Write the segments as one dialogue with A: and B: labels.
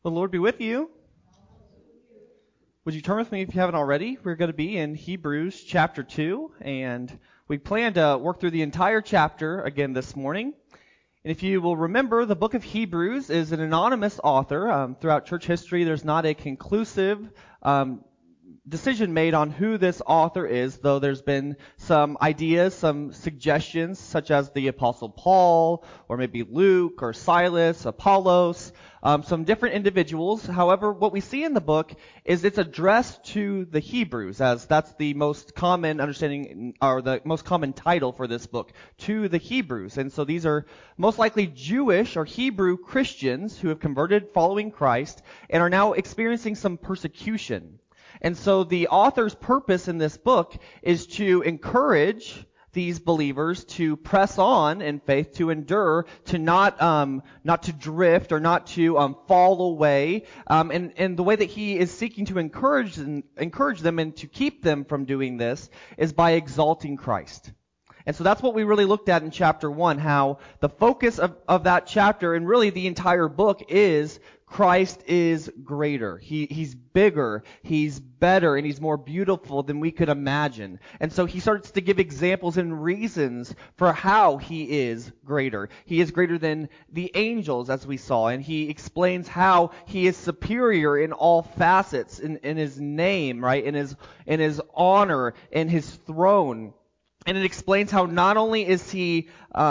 A: The Lord be with you. Would you turn with me if you haven't already? We're going to be in Hebrews chapter 2, and we plan to work through the entire chapter again this morning. And if you will remember, the book of Hebrews is an anonymous author. Throughout church history, there's not a conclusive decision made on who this author is, though there's been some ideas, some suggestions, such as the Apostle Paul, or maybe Luke, or Silas, Apollos, some different individuals. However, what we see in the book is it's addressed to the Hebrews, as that's the most common understanding, or the most common title for this book, to the Hebrews. And so these are most likely Jewish or Hebrew Christians who have converted following Christ and are now experiencing some persecution. And so the author's purpose in this book is to encourage these believers to press on in faith, to endure, to not to drift or not to fall away. And the way that he is seeking to encourage them and to keep them from doing this is by exalting Christ. And so that's what we really looked at in chapter 1, how the focus of that chapter and really the entire book is Christ is greater. He's bigger, he's better, and he's more beautiful than we could imagine. And so he starts to give examples and reasons for how he is greater. He is greater than the angels, as we saw, and he explains how he is superior in all facets, in his name, right, in his honor, in his throne. And it explains how not only is he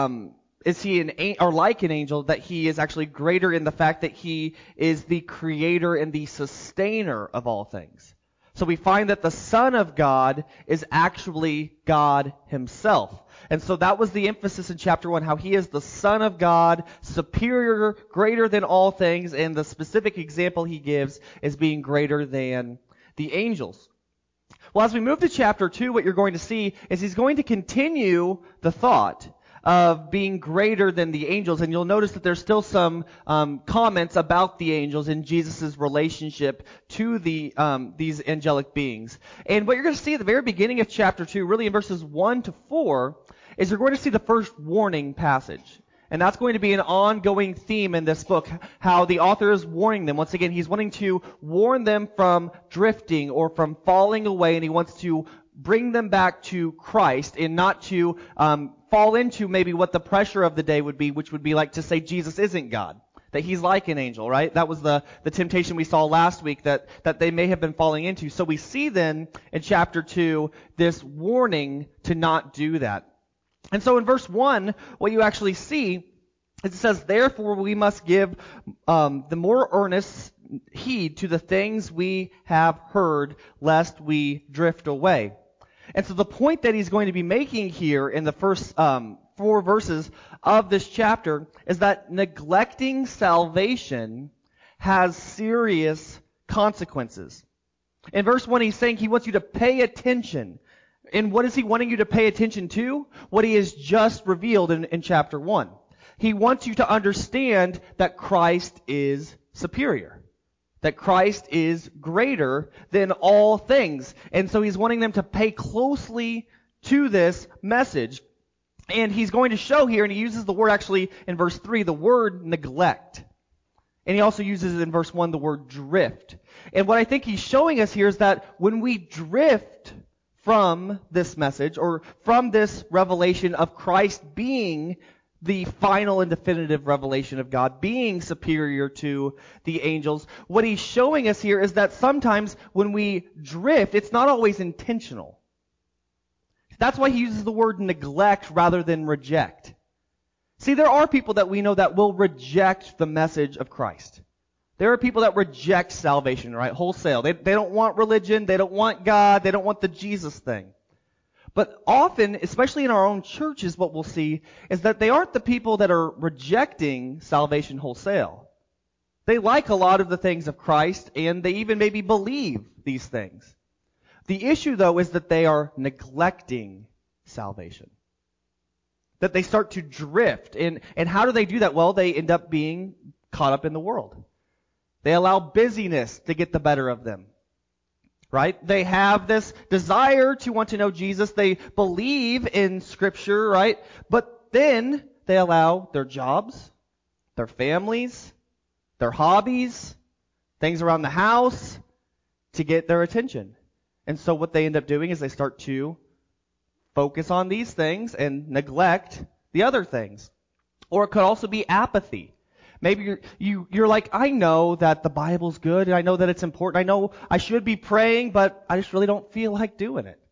A: like an angel, that he is actually greater in the fact that he is the creator and the sustainer of all things. So we find that the Son of God is actually God himself. And so that was the emphasis in chapter 1, how he is the Son of God, superior, greater than all things, and the specific example he gives is being greater than the angels. Well, as we move to chapter 2, what you're going to see is he's going to continue the thought of being greater than the angels. And you'll notice that there's still some comments about the angels in Jesus' relationship to these angelic beings. And what you're going to see at the very beginning of chapter 2, really in verses 1 to 4, is you're going to see the first warning passage. And that's going to be an ongoing theme in this book, how the author is warning them. Once again, he's wanting to warn them from drifting or from falling away, and he wants to bring them back to Christ and not to fall into maybe what the pressure of the day would be, which would be like to say Jesus isn't God, that he's like an angel, right? That was the temptation we saw last week that they may have been falling into. So we see then in chapter 2 this warning to not do that. And so in verse 1, what you actually see is it says, "Therefore we must give the more earnest heed to the things we have heard, lest we drift away." And so the point that he's going to be making here in the first 4 verses of this chapter is that neglecting salvation has serious consequences. In verse 1, he's saying he wants you to pay attention. And what is he wanting you to pay attention to? What he has just revealed in chapter 1. He wants you to understand that Christ is superior. That Christ is greater than all things. And so he's wanting them to pay closely to this message. And he's going to show here, and he uses the word actually in verse 3, the word neglect. And he also uses in verse 1 the word drift. And what I think he's showing us here is that when we drift from this message, or from this revelation of Christ being the final and definitive revelation of God, being superior to the angels, what he's showing us here is that sometimes when we drift, it's not always intentional. That's why he uses the word neglect rather than reject. See, there are people that we know that will reject the message of Christ. There are people that reject salvation, right? Wholesale. They don't want religion. They don't want God. They don't want the Jesus thing. But often, especially in our own churches, what we'll see is that they aren't the people that are rejecting salvation wholesale. They like a lot of the things of Christ, and they even maybe believe these things. The issue, though, is that they are neglecting salvation. That they start to drift. And how do they do that? Well, they end up being caught up in the world. They allow busyness to get the better of them. Right? They have this desire to want to know Jesus. They believe in Scripture, right? But then they allow their jobs, their families, their hobbies, things around the house to get their attention. And so what they end up doing is they start to focus on these things and neglect the other things. Or it could also be apathy. Maybe you're like, I know that the Bible's good, and I know that it's important. I know I should be praying, but I just really don't feel like doing it.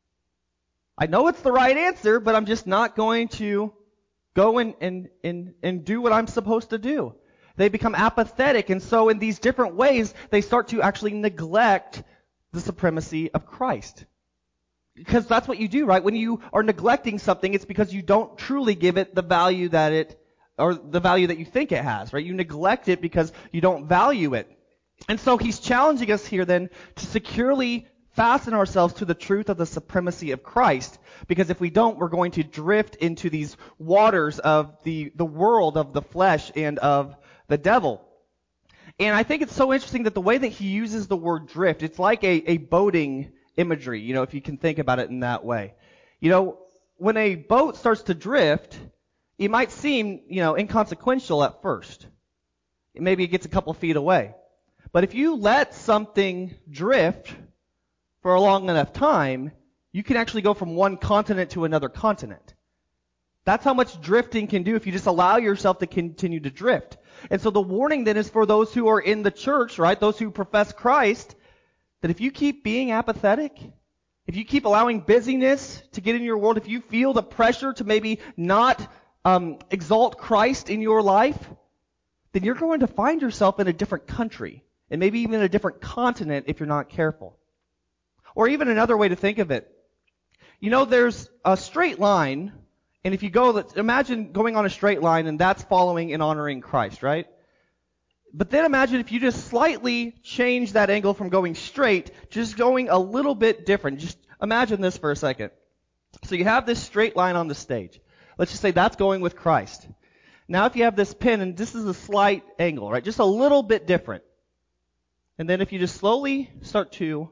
A: I know it's the right answer, but I'm just not going to go and do what I'm supposed to do. They become apathetic, and so in these different ways, they start to actually neglect the supremacy of Christ. Because that's what you do, right? When you are neglecting something, it's because you don't truly give it the value that you think it has, right? You neglect it because you don't value it. And so he's challenging us here then to securely fasten ourselves to the truth of the supremacy of Christ, because if we don't, we're going to drift into these waters of the world, of the flesh, and of the devil. And I think it's so interesting that the way that he uses the word drift, it's like a boating imagery, if you can think about it in that way. When a boat starts to drift, it might seem, inconsequential at first. Maybe it gets a couple feet away. But if you let something drift for a long enough time, you can actually go from one continent to another continent. That's how much drifting can do if you just allow yourself to continue to drift. And so the warning then is for those who are in the church, right? Those who profess Christ, that if you keep being apathetic, if you keep allowing busyness to get in your world, if you feel the pressure to maybe not exalt Christ in your life, then you're going to find yourself in a different country, and maybe even a different continent if you're not careful. Or even another way to think of it. There's a straight line, and if you imagine going on a straight line, and that's following and honoring Christ, right? But then imagine if you just slightly change that angle from going straight, just going a little bit different. Just imagine this for a second. So you have this straight line on the stage. Let's just say that's going with Christ. Now if you have this pin, and this is a slight angle, right? Just a little bit different. And then if you just slowly start to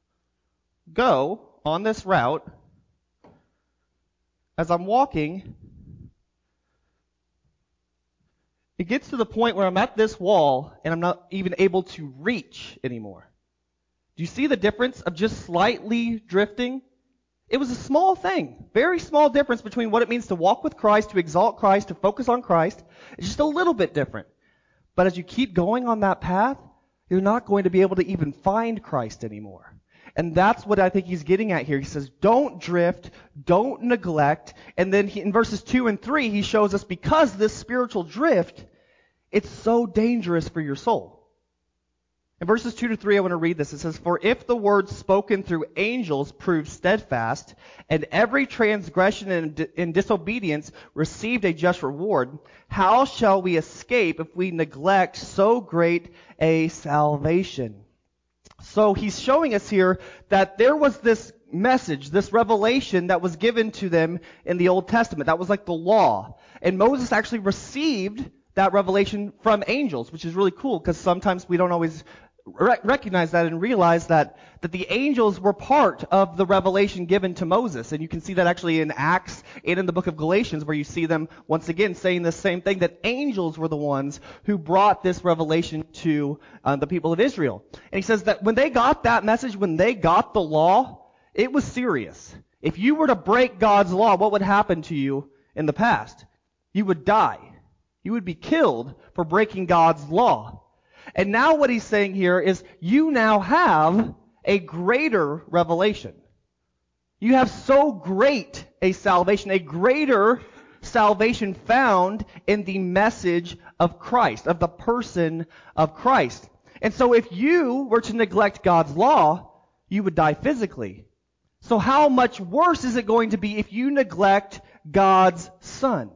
A: go on this route, as I'm walking, it gets to the point where I'm at this wall and I'm not even able to reach anymore. Do you see the difference of just slightly drifting? It was a small thing, very small difference between what it means to walk with Christ, to exalt Christ, to focus on Christ. It's just a little bit different. But as you keep going on that path, you're not going to be able to even find Christ anymore. And that's what I think he's getting at here. He says, don't drift, don't neglect. And then in verses 2 and 3, he shows us because this spiritual drift, it's so dangerous for your soul. In verses 2 to 3, I want to read this. It says, "For if the word spoken through angels proved steadfast, and every transgression and disobedience received a just reward, how shall we escape if we neglect so great a salvation?" So he's showing us here that there was this message, this revelation that was given to them in the Old Testament. That was like the law. And Moses actually received that revelation from angels, which is really cool because sometimes we don't always recognize that and realize that the angels were part of the revelation given to Moses. And you can see that actually in Acts and in the book of Galatians, where you see them once again saying the same thing, that angels were the ones who brought this revelation to the people of Israel. And he says that when they got that message, when they got the law, it was serious. If you were to break God's law, what would happen to you in the past? You would die. You would be killed for breaking God's law. And now what he's saying here is you now have a greater revelation. You have so great a salvation, a greater salvation found in the message of Christ, of the person of Christ. And so if you were to neglect God's law, you would die physically. So how much worse is it going to be if you neglect God's Son?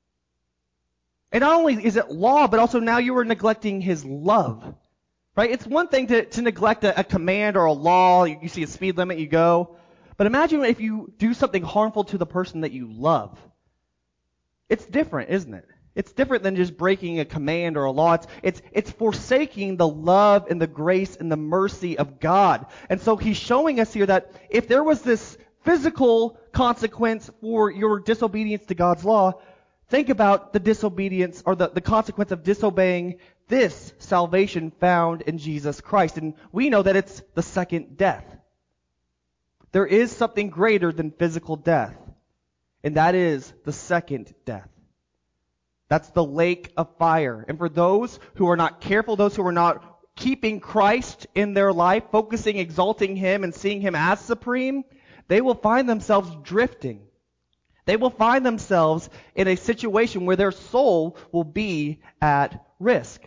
A: And not only is it law, but also now you are neglecting His love. Right? It's one thing to neglect a command or a law. You see a speed limit, you go. But imagine if you do something harmful to the person that you love. It's different, isn't it? It's different than just breaking a command or a law. It's forsaking the love and the grace and the mercy of God. And so he's showing us here that if there was this physical consequence for your disobedience to God's law, think about the disobedience or the consequence of disobeying this salvation found in Jesus Christ. And we know that it's the second death. There is something greater than physical death, and that is the second death. That's the lake of fire. And for those who are not careful, those who are not keeping Christ in their life, focusing, exalting Him, and seeing Him as supreme, they will find themselves drifting. They will find themselves in a situation where their soul will be at risk.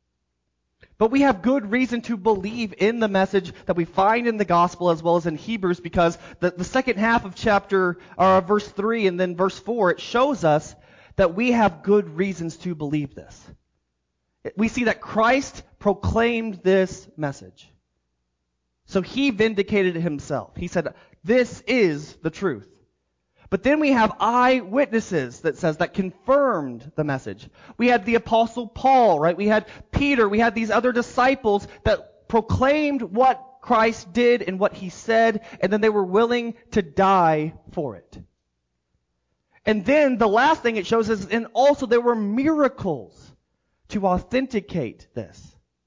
A: But we have good reason to believe in the message that we find in the gospel as well as in Hebrews, because the second half of verse 3 and then verse 4, it shows us that we have good reasons to believe this. We see that Christ proclaimed this message. So He vindicated Himself. He said, this is the truth. But then we have eyewitnesses that confirmed the message. We had the Apostle Paul, right? We had Peter. We had these other disciples that proclaimed what Christ did and what He said, and then they were willing to die for it. And then the last thing it shows is, and also there were miracles to authenticate this.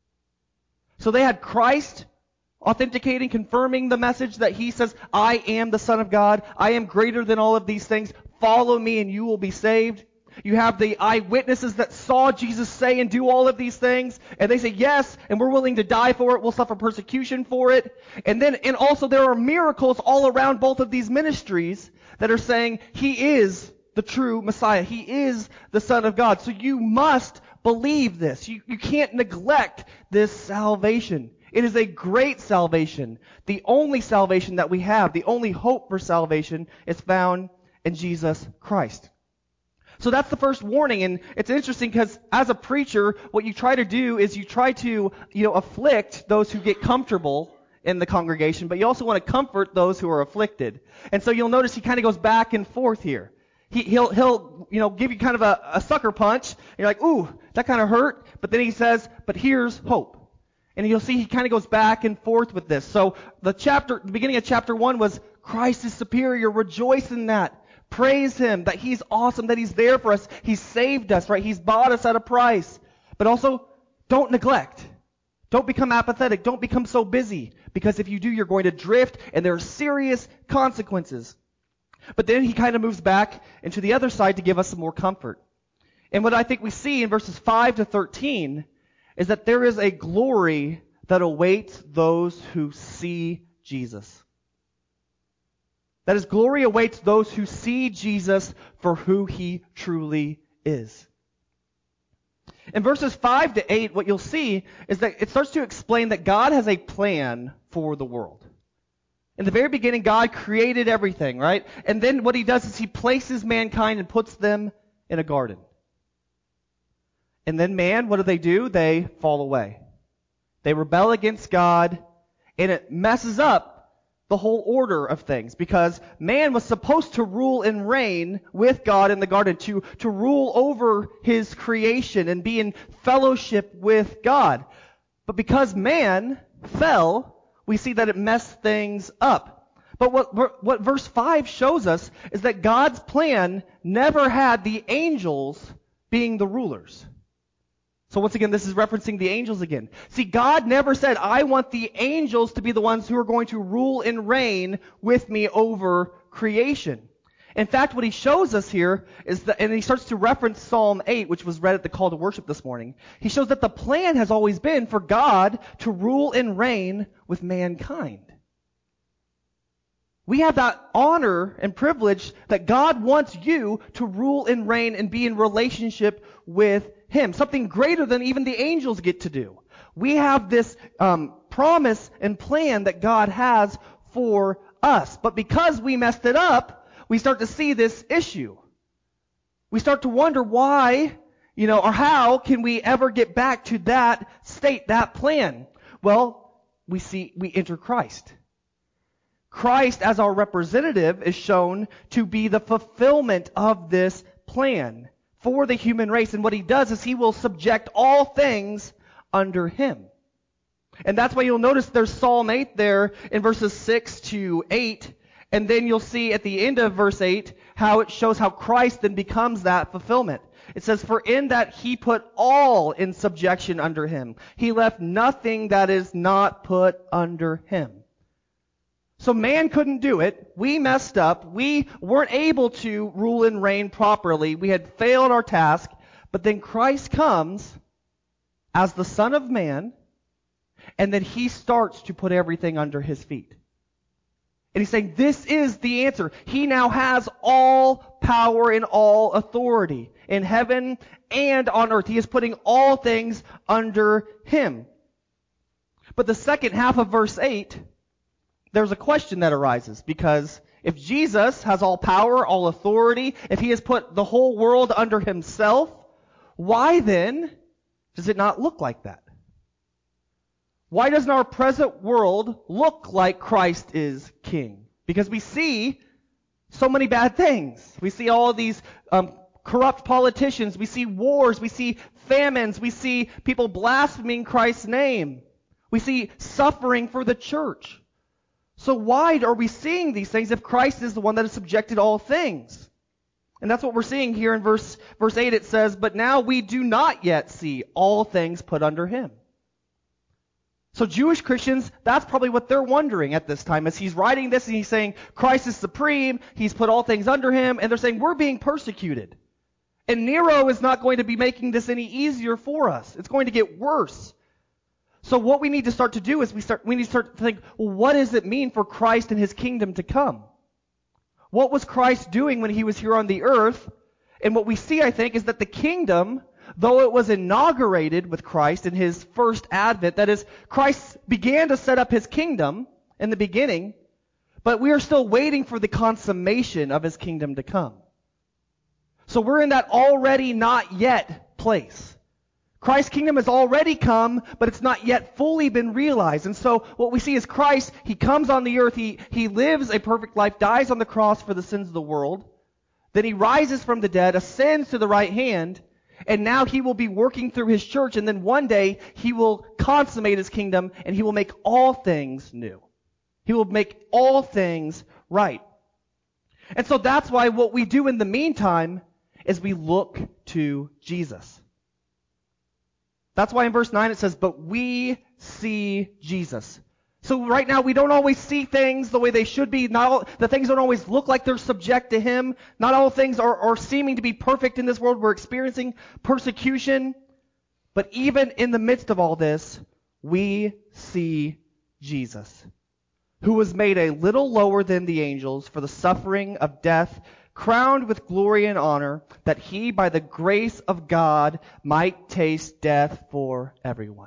A: So they had Christ authenticating, confirming the message that He says, I am the Son of God. I am greater than all of these things. Follow me and you will be saved. You have the eyewitnesses that saw Jesus say and do all of these things. And they say, yes, and we're willing to die for it. We'll suffer persecution for it. And also there are miracles all around both of these ministries that are saying He is the true Messiah. He is the Son of God. So you must believe this. You can't neglect this salvation. It is a great salvation. The only salvation that we have, the only hope for salvation is found in Jesus Christ. So that's the first warning, and it's interesting because as a preacher, what you try to do is you try to, afflict those who get comfortable in the congregation, but you also want to comfort those who are afflicted. And so you'll notice he kind of goes back and forth here. He'll give you kind of a sucker punch. And you're like, ooh, that kind of hurt. But then he says, but here's hope. And you'll see he kind of goes back and forth with this. So the beginning of chapter 1 was Christ is superior. Rejoice in that. Praise Him that He's awesome, that He's there for us. He's saved us, right? He's bought us at a price. But also, don't neglect. Don't become apathetic. Don't become so busy. Because if you do, you're going to drift, and there are serious consequences. But then he kind of moves back into the other side to give us some more comfort. And what I think we see in verses 5 to 13 is that there is a glory that awaits those who see Jesus. That is, glory awaits those who see Jesus for who He truly is. In verses 5 to 8, what you'll see is that it starts to explain that God has a plan for the world. In the very beginning, God created everything, right? And then what He does is He places mankind and puts them in a garden. And then man, what do? They fall away. They rebel against God, and it messes up the whole order of things, because man was supposed to rule and reign with God in the garden, to rule over His creation and be in fellowship with God. But because man fell, we see that it messed things up. But what verse 5 shows us is that God's plan never had the angels being the rulers. So once again, this is referencing the angels again. See, God never said, I want the angels to be the ones who are going to rule and reign with me over creation. In fact, what He shows us here is that, and He starts to reference Psalm 8, which was read at the call to worship this morning. He shows that the plan has always been for God to rule and reign with mankind. We have that honor and privilege that God wants you to rule and reign and be in relationship with Him. Something greater than even the angels get to do. We have this promise and plan that God has for us. But because we messed it up, we start to see this issue. We start to wonder why, or how can we ever get back to that state, that plan? Well, we enter Christ. Christ, as our representative, is shown to be the fulfillment of this plan for the human race. And what He does is He will subject all things under Him. And that's why you'll notice there's Psalm 8 there in verses 6 to 8. And then you'll see at the end of verse 8 how it shows how Christ then becomes that fulfillment. It says, for in that he put all in subjection under him. He left nothing that is not put under him. So man couldn't do it. We messed up. We weren't able to rule and reign properly. We had failed our task. But then Christ comes as the Son of Man, and then he starts to put everything under his feet. And he's saying, this is the answer. He now has all power and all authority in heaven and on earth. He is putting all things under him. But the second half of verse 8, there's a question that arises, because if Jesus has all power, all authority, if he has put the whole world under himself, why then does it not look like that? Why doesn't our present world look like Christ is king? Because we see so many bad things. We see all these corrupt politicians. We see wars. We see famines. We see people blaspheming Christ's name. We see suffering for the church. So why are we seeing these things if Christ is the one that has subjected all things? And that's what we're seeing here in verse 8. It says, but now we do not yet see all things put under him. So Jewish Christians, that's probably what they're wondering at this time as he's writing this and he's saying Christ is supreme, he's put all things under him, and they're saying we're being persecuted. And Nero is not going to be making this any easier for us. It's going to get worse. So what we need to start to do is we need to start to think, well, what does it mean for Christ and his kingdom to come? What was Christ doing when he was here on the earth? And what we see, I think, is that the kingdom, though it was inaugurated with Christ in his first advent, that is, Christ began to set up his kingdom in the beginning, but we are still waiting for the consummation of his kingdom to come. So we're in that already not yet place. Christ's kingdom has already come, but it's not yet fully been realized. And so what we see is Christ, he comes on the earth, he lives a perfect life, dies on the cross for the sins of the world, then he rises from the dead, ascends to the right hand, and now he will be working through his church, and then one day he will consummate his kingdom, and he will make all things new. He will make all things right. And so that's why what we do in the meantime is we look to Jesus. That's why in verse 9 it says, but we see Jesus. So right now we don't always see things the way they should be. The things don't always look like they're subject to him. Not all things are seeming to be perfect in this world. We're experiencing persecution. But even in the midst of all this, we see Jesus, who was made a little lower than the angels for the suffering of death, crowned with glory and honor, that he, by the grace of God, might taste death for everyone.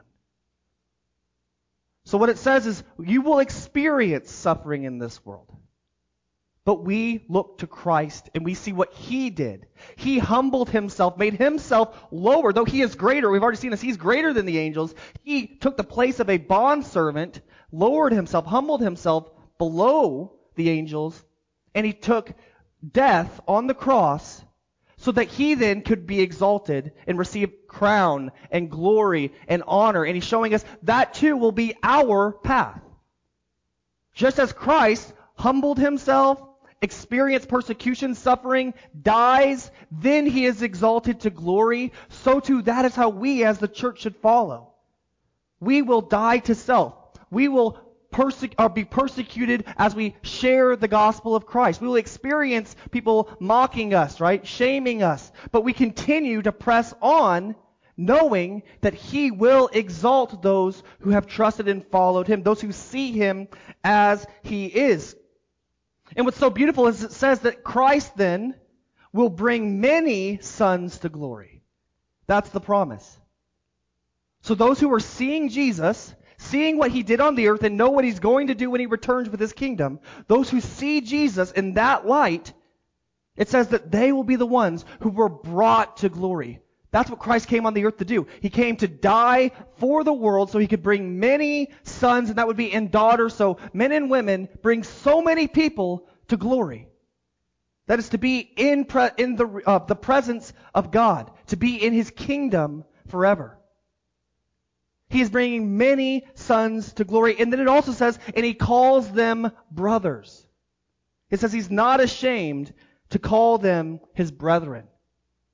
A: So what it says is, you will experience suffering in this world. But we look to Christ and we see what he did. He humbled himself, made himself lower, though he is greater. We've already seen this. He's greater than the angels. He took the place of a bondservant, lowered himself, humbled himself below the angels, and he took death on the cross so that he then could be exalted and receive crown and glory and honor. And he's showing us that too will be our path. Just as Christ humbled himself, experienced persecution, suffering, dies, then he is exalted to glory, so too that is how we as the church should follow. We will die to self. We will be persecuted as we share the gospel of Christ. We will experience people mocking us, right? Shaming us. But we continue to press on, knowing that he will exalt those who have trusted and followed him, those who see him as he is. And what's so beautiful is it says that Christ then will bring many sons to glory. That's the promise. So those who are seeing Jesus, seeing what he did on the earth and know what he's going to do when he returns with his kingdom, those who see Jesus in that light, it says that they will be the ones who were brought to glory. That's what Christ came on the earth to do. He came to die for the world so he could bring many sons, and that would be and daughters, so men and women, bring so many people to glory. That is to be in the presence of God, to be in his kingdom forever. He is bringing many sons to glory. And then it also says, and he calls them brothers. It says he's not ashamed to call them his brethren.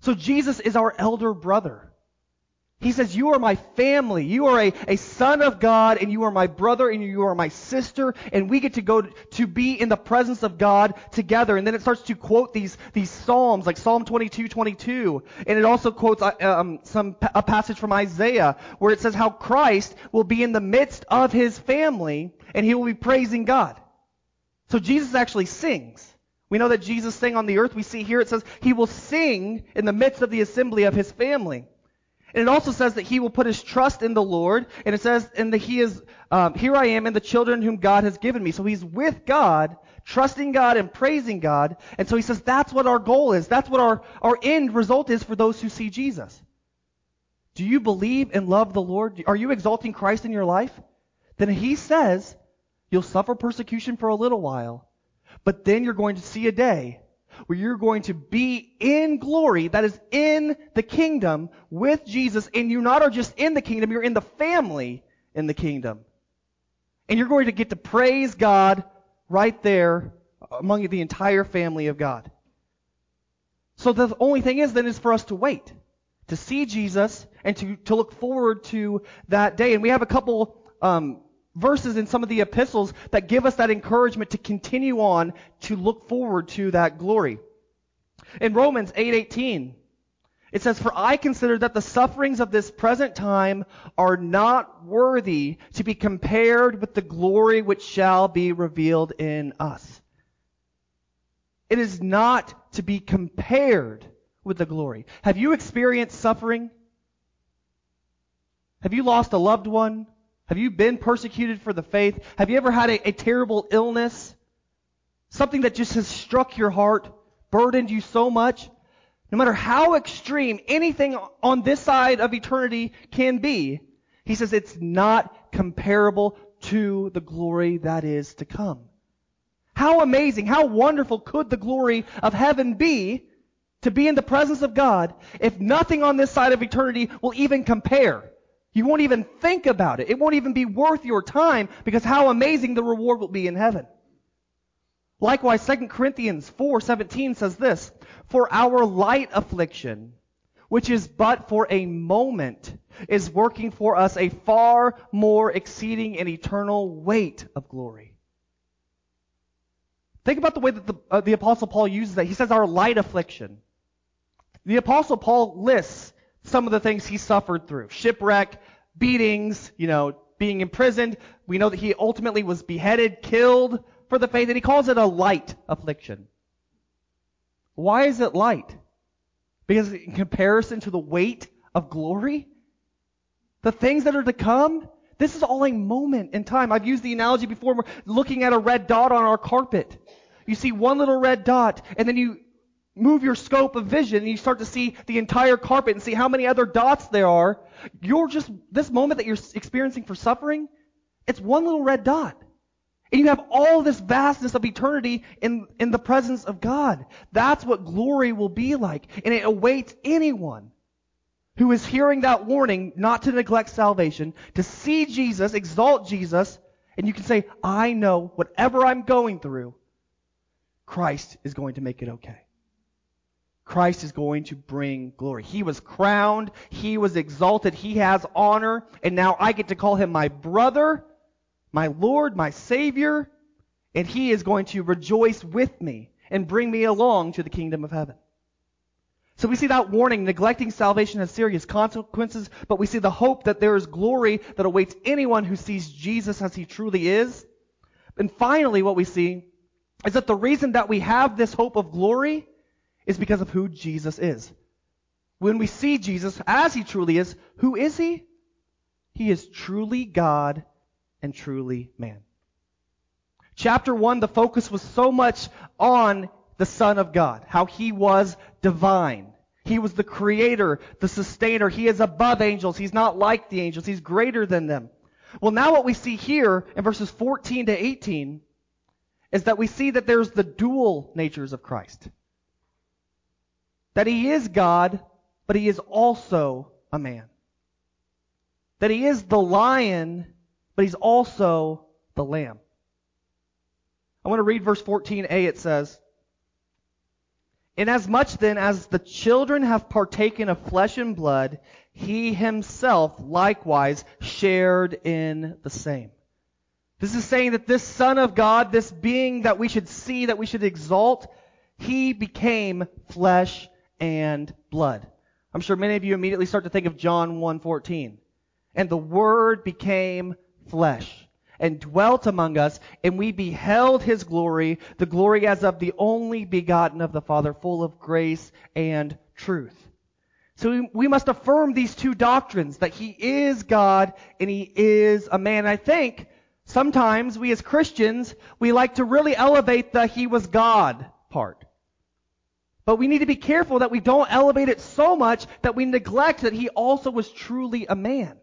A: So Jesus is our elder brother. He says, you are my family. You are a son of God, and you are my brother, and you are my sister, and we get to go to be in the presence of God together. And then it starts to quote these psalms, like Psalm 22:22, and it also quotes a passage from Isaiah where it says how Christ will be in the midst of his family, and he will be praising God. So Jesus actually sings. We know that Jesus sang on the earth. We see here it says he will sing in the midst of the assembly of his family. And it also says that he will put his trust in the Lord. And it says, and that he is, here I am and the children whom God has given me. So he's with God, trusting God and praising God. And so he says that's what our goal is. That's what our end result is for those who see Jesus. Do you believe and love the Lord? Are you exalting Christ in your life? Then he says you'll suffer persecution for a little while, but then you're going to see a day where you're going to be in glory, that is in the kingdom with Jesus, and you not are just in the kingdom, you're in the family in the kingdom. And you're going to get to praise God right there among the entire family of God. So the only thing is then is for us to wait, to see Jesus, and to look forward to that day. And we have a couple verses in some of the epistles that give us that encouragement to continue on to look forward to that glory. In Romans 8:18, it says, "For I consider that the sufferings of this present time are not worthy to be compared with the glory which shall be revealed in us." It is not to be compared with the glory. Have you experienced suffering? Have you lost a loved one? Have you been persecuted for the faith? Have you ever had a terrible illness? Something that just has struck your heart, burdened you so much? No matter how extreme anything on this side of eternity can be, he says it's not comparable to the glory that is to come. How amazing, how wonderful could the glory of heaven be to be in the presence of God if nothing on this side of eternity will even compare? You won't even think about it. It won't even be worth your time because how amazing the reward will be in heaven. Likewise, 2 Corinthians 4:17 says this, "For our light affliction, which is but for a moment, is working for us a far more exceeding and eternal weight of glory." Think about the way that the Apostle Paul uses that. He says our light affliction. The Apostle Paul lists some of the things he suffered through. Shipwreck, beatings, being imprisoned. We know that he ultimately was beheaded, killed for the faith, and he calls it a light affliction. Why is it light? Because in comparison to the weight of glory, the things that are to come, this is all a moment in time. I've used the analogy before. We're looking at a red dot on our carpet. You see one little red dot, and then you move your scope of vision and you start to see the entire carpet and see how many other dots there are. This moment that you're experiencing for suffering, it's one little red dot. And you have all this vastness of eternity in the presence of God. That's what glory will be like. And it awaits anyone who is hearing that warning not to neglect salvation, to see Jesus, exalt Jesus, and you can say, I know whatever I'm going through, Christ is going to make it okay. Christ is going to bring glory. He was crowned. He was exalted. He has honor. And now I get to call him my brother, my Lord, my Savior. And he is going to rejoice with me and bring me along to the kingdom of heaven. So we see that warning. Neglecting salvation has serious consequences. But we see the hope that there is glory that awaits anyone who sees Jesus as he truly is. And finally, what we see is that the reason that we have this hope of glory is because of who Jesus is. When we see Jesus as he truly is, who is he? He is truly God and truly man. Chapter 1, the focus was so much on the Son of God, how he was divine. He was the creator, the sustainer. He is above angels. He's not like the angels. He's greater than them. Well, now what we see here in verses 14 to 18 is that we see that there's the dual natures of Christ. That he is God, but he is also a man. That he is the lion, but he's also the lamb. I want to read verse 14a. It says, Inasmuch then as the children have partaken of flesh and blood, he himself likewise shared in the same. This is saying that this Son of God, this being that we should see, that we should exalt, he became flesh and blood. I'm sure many of you immediately start to think of John 1:14. And the Word became flesh and dwelt among us, and we beheld his glory, the glory as of the only begotten of the Father, full of grace and truth. So we must affirm these two doctrines, that he is God and he is a man. I think sometimes we as Christians, we like to really elevate the he was God part. But we need to be careful that we don't elevate it so much that we neglect that he also was truly a man.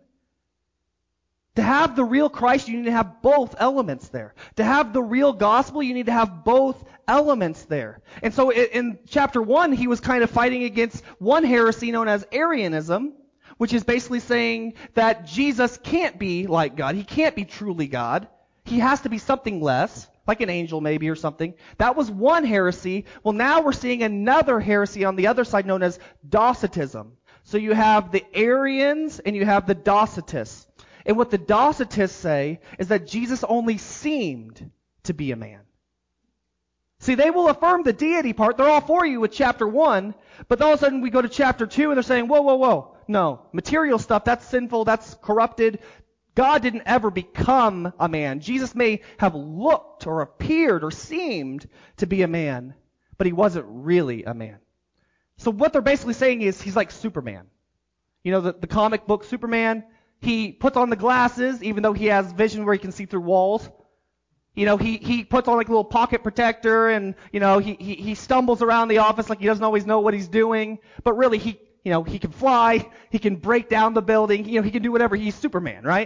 A: To have the real Christ, you need to have both elements there. To have the real gospel, you need to have both elements there. And so in chapter 1, he was kind of fighting against one heresy known as Arianism, which is basically saying that Jesus can't be like God. He can't be truly God. He has to be something less, like an angel maybe or something. That was one heresy. Well, now we're seeing another heresy on the other side known as Docetism. So you have the Arians and you have the Docetists. And what the Docetists say is that Jesus only seemed to be a man. See, they will affirm the deity part. They're all for you with chapter 1. But all of a sudden we go to chapter 2 and they're saying, whoa, whoa, whoa. No. Material stuff, that's sinful, that's corrupted. God didn't ever become a man. Jesus may have looked or appeared or seemed to be a man, but he wasn't really a man. So what they're basically saying is he's like Superman. You know, the comic book Superman? He puts on the glasses, even though he has vision where he can see through walls. You know, he puts on like a little pocket protector and, you know, he stumbles around the office like he doesn't always know what he's doing. But really, he can fly, he can break down the building, he can do whatever. He's Superman, right?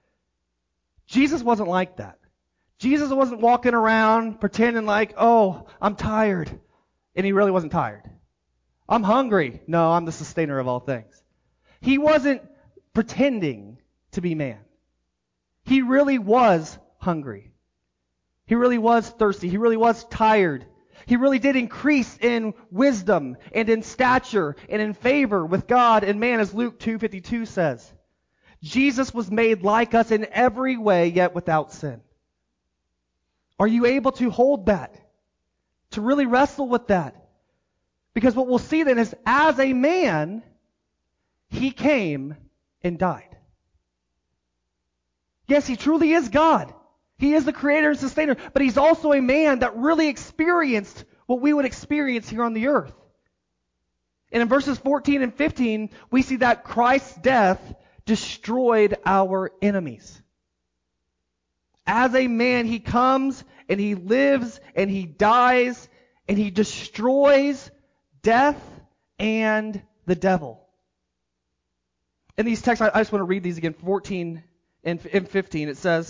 A: Jesus wasn't like that. Jesus wasn't walking around pretending like, oh, I'm tired. And he really wasn't tired. I'm hungry. No, I'm the sustainer of all things. He wasn't pretending to be man. He really was hungry. He really was thirsty. He really was tired. He really did increase in wisdom and in stature and in favor with God and man, as Luke 2:52 says. Jesus was made like us in every way, yet without sin. Are you able to hold that? To really wrestle with that? Because what we'll see then is, as a man, he came and died. Yes, he truly is God. He is the creator and sustainer, but he's also a man that really experienced what we would experience here on the earth. And in verses 14 and 15, we see that Christ's death destroyed our enemies. As a man, he comes and he lives and he dies and he destroys death and the devil. In these texts, I just want to read these again, 14 and 15. It says,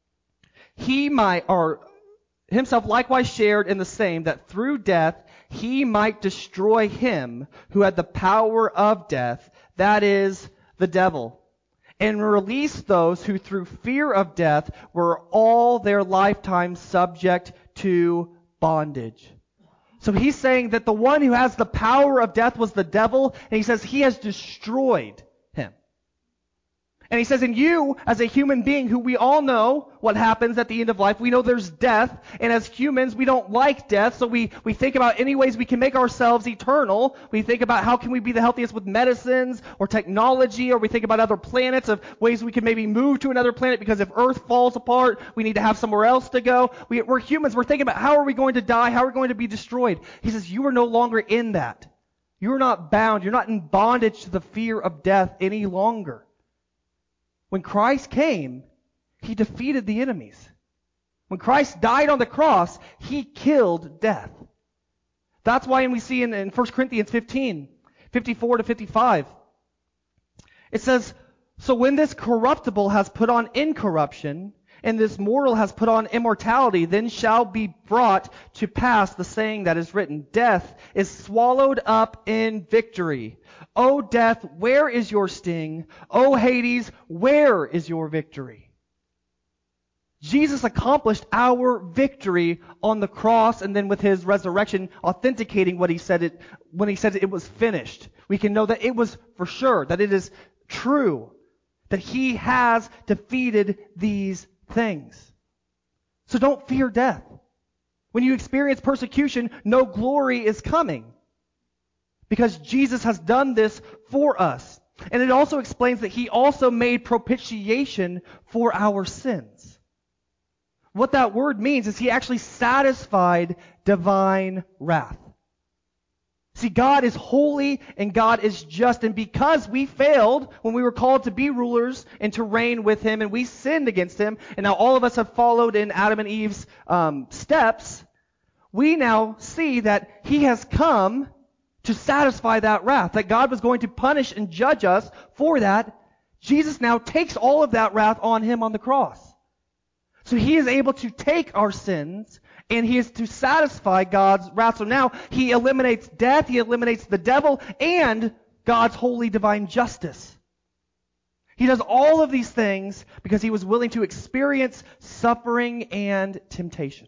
A: himself likewise shared in the same, that through death he might destroy him who had the power of death, that is, the devil, and release those who through fear of death were all their lifetime subject to bondage. So he's saying that the one who has the power of death was the devil, and he says he has destroyed him. And he says, and you, as a human being who we all know what happens at the end of life, we know there's death, and as humans, we don't like death, so we think about any ways we can make ourselves eternal. We think about how can we be the healthiest with medicines or technology, or we think about other planets, of ways we can maybe move to another planet, because if Earth falls apart, we need to have somewhere else to go. We're humans, we're thinking about how are we going to die, how are we going to be destroyed. He says, you are no longer in that. You're not bound, you're not in bondage to the fear of death any longer. When Christ came, he defeated the enemies. When Christ died on the cross, he killed death. That's why we see in 1 Corinthians 15, 54 to 55, it says, so when this corruptible has put on incorruption, and this mortal has put on immortality, then shall be brought to pass the saying that is written, death is swallowed up in victory. O death, where is your sting? O Hades, where is your victory? Jesus accomplished our victory on the cross, and then with his resurrection, authenticating what he said when he said it was finished. We can know that it was for sure, that it is true, that he has defeated these things. So don't fear death. When you experience persecution, no glory is coming, because Jesus has done this for us. And it also explains that he also made propitiation for our sins. What that word means is he actually satisfied divine wrath. See, God is holy and God is just, and because we failed when we were called to be rulers and to reign with him, and we sinned against him, and now all of us have followed in Adam and Eve's steps, we now see that he has come to satisfy that wrath, that God was going to punish and judge us for that. Jesus now takes all of that wrath on him on the cross. So he is able to take our sins, and he is to satisfy God's wrath. So now he eliminates death, he eliminates the devil, and God's holy divine justice. He does all of these things because he was willing to experience suffering and temptation.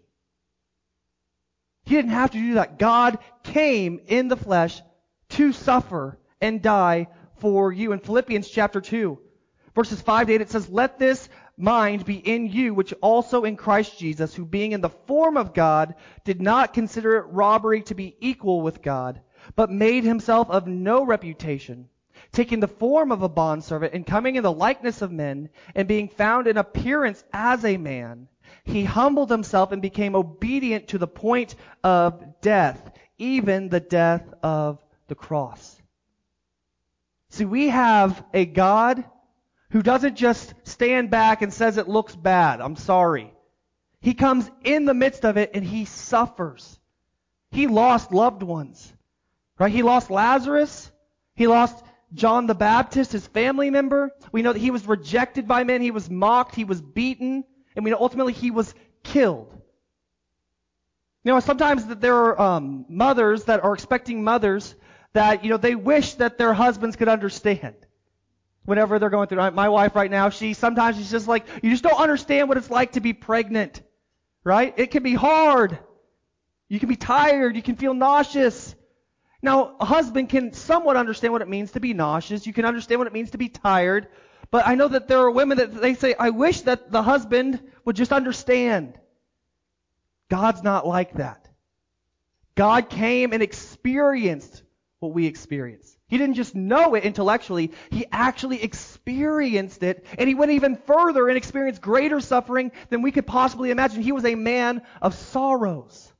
A: He didn't have to do that. God came in the flesh to suffer and die for you. In Philippians chapter 2, verses 5 to 8, it says, "Let this mind be in you, which also in Christ Jesus, who being in the form of God, did not consider it robbery to be equal with God, but made himself of no reputation, taking the form of a bondservant, and coming in the likeness of men, and being found in appearance as a man, he humbled himself and became obedient to the point of death, even the death of the cross." See, we have a God who doesn't just stand back and says it looks bad. I'm sorry. He comes in the midst of it and he suffers. He lost loved ones, right? He lost Lazarus. He lost John the Baptist, his family member. We know that he was rejected by men. He was mocked. He was beaten. And we know ultimately he was killed. You know, sometimes that there are mothers that are expecting mothers that, they wish that their husbands could understand whenever they're going through. My wife right now, she's just like, you just don't understand what it's like to be pregnant, right? It can be hard. You can be tired. You can feel nauseous. Now, a husband can somewhat understand what it means to be nauseous. You can understand what it means to be tired. But I know that there are women that they say, I wish that the husband would just understand. God's not like that. God came and experienced what we experience. He didn't just know it intellectually. He actually experienced it, and he went even further and experienced greater suffering than we could possibly imagine. He was a man of sorrows.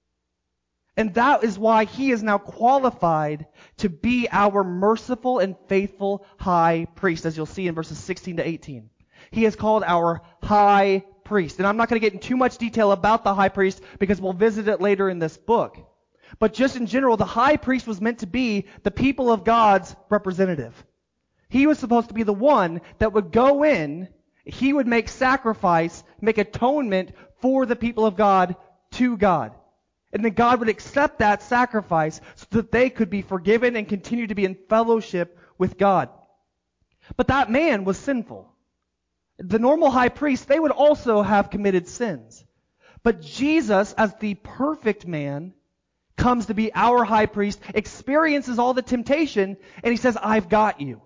A: And that is why he is now qualified to be our merciful and faithful high priest, as you'll see in verses 16 to 18. He is called our high priest. And I'm not going to get in too much detail about the high priest because we'll visit it later in this book. But just in general, the high priest was meant to be the people of God's representative. He was supposed to be the one that would go in, he would make sacrifice, make atonement for the people of God to God. And then God would accept that sacrifice so that they could be forgiven and continue to be in fellowship with God. But that man was sinful. The normal high priest, they would also have committed sins. But Jesus, as the perfect man, comes to be our high priest, experiences all the temptation, and he says, I've got you.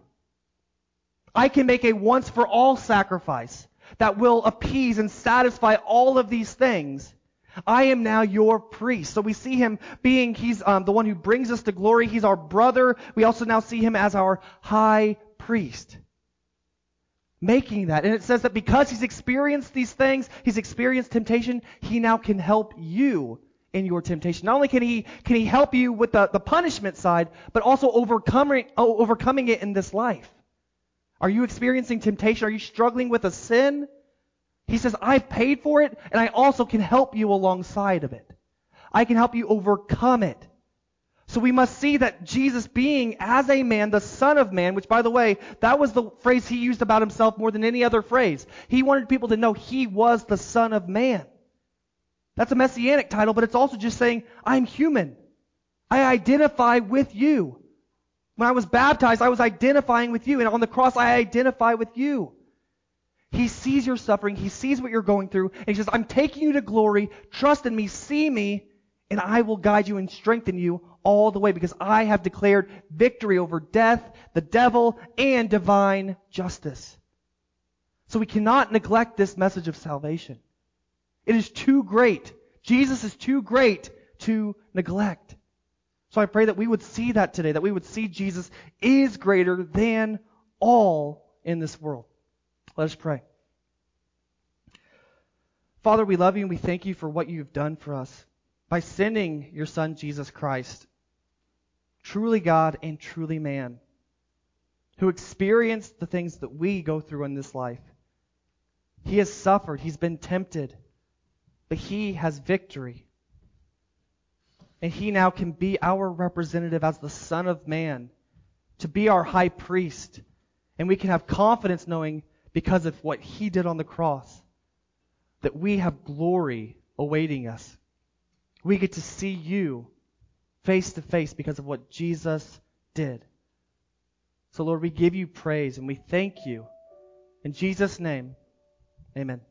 A: I can make a once-for-all sacrifice that will appease and satisfy all of these things. I am now your priest. So we see him being, he's the one who brings us to glory. He's our brother. We also now see him as our high priest. Making that. And it says that because he's experienced these things, he's experienced temptation, he now can help you in your temptation. Not only can he help you with the punishment side, but also overcoming it in this life. Are you experiencing temptation? Are you struggling with a sin? He says, I've paid for it, and I also can help you alongside of it. I can help you overcome it. So we must see that Jesus being as a man, the Son of Man, which by the way, that was the phrase he used about himself more than any other phrase. He wanted people to know he was the Son of Man. That's a messianic title, but it's also just saying, I'm human. I identify with you. When I was baptized, I was identifying with you, and on the cross, I identify with you. He sees your suffering. He sees what you're going through. And he says, I'm taking you to glory. Trust in me. See me. And I will guide you and strengthen you all the way because I have declared victory over death, the devil, and divine justice. So we cannot neglect this message of salvation. It is too great. Jesus is too great to neglect. So I pray that we would see that today, that we would see Jesus is greater than all in this world. Let us pray. Father, we love you and we thank you for what you've done for us by sending your Son, Jesus Christ, truly God and truly man, who experienced the things that we go through in this life. He has suffered. He's been tempted. But he has victory. And he now can be our representative as the Son of Man, to be our high priest. And we can have confidence knowing, because of what he did on the cross, that we have glory awaiting us. We get to see you face to face because of what Jesus did. So Lord, we give you praise and we thank you. In Jesus' name, amen.